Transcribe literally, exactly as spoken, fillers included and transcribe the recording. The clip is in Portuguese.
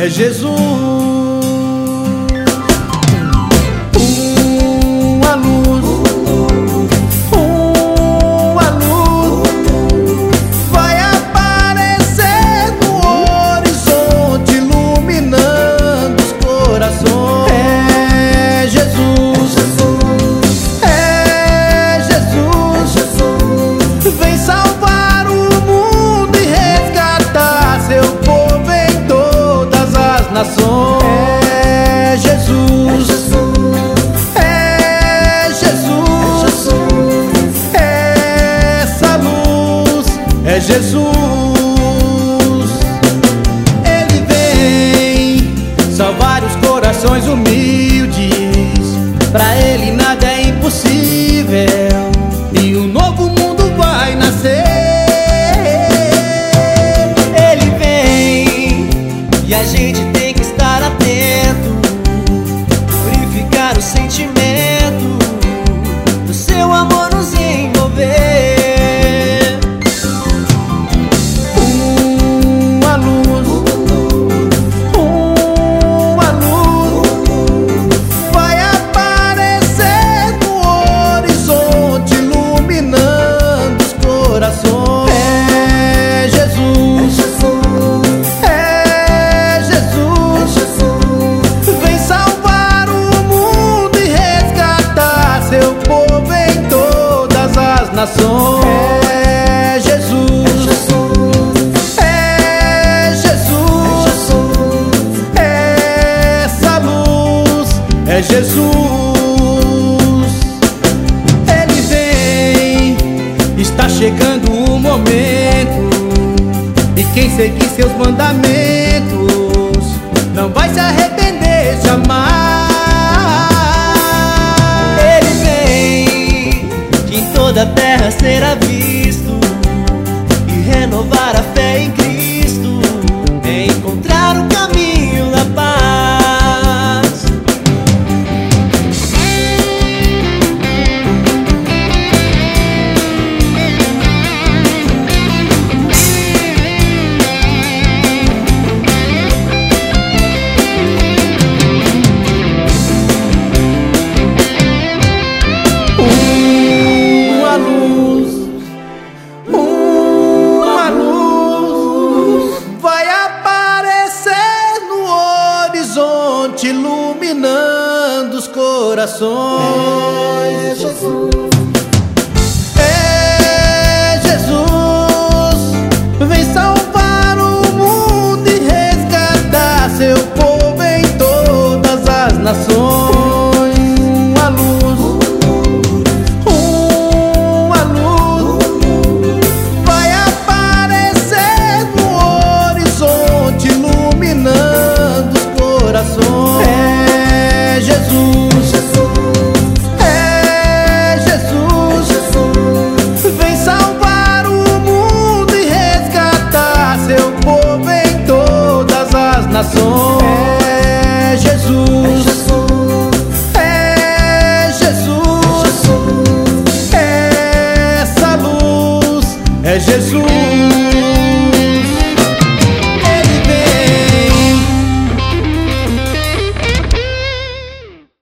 é Jesus. Uma luz, uma luz vai aparecer no horizonte, iluminando os corações. É Jesus, é Jesus, vem salvar o mundo e resgatar seu povo em todas as nações. É Jesus, é Jesus, essa luz é Jesus. Ele vem salvar os corações humildes, pra Ele nada é impossível, e um novo mundo vai nascer. Ele vem e a gente tem que estar atento, purificar o sentimento, do seu amor nos envolver. Uma luz, uma luz vai aparecer no horizonte, iluminando os corações. É Jesus, é Jesus, vem salvar o mundo e resgatar seu povo em todas as nações. É Jesus, é Jesus, essa luz é Jesus. Ele vem, está chegando o momento, e quem seguir seus mandamentos não vai se arrepender jamais. Ele vem, que em toda a terra será visto, e renovar a fé em Cristo, é encontrar o caminho da paz. Uma luz, uma luz vai aparecer no horizonte, iluminando os corações. É Jesus, É Jesus, vem salvar o mundo e resgatar seu povo em todas as nações. Uma luz, uma luz vai aparecer no horizonte, iluminando os corações. É Jesus, é Jesus, vem salvar o mundo e resgatar seu povo em todas as nações. É Jesus, é Jesus, essa luz é Jesus.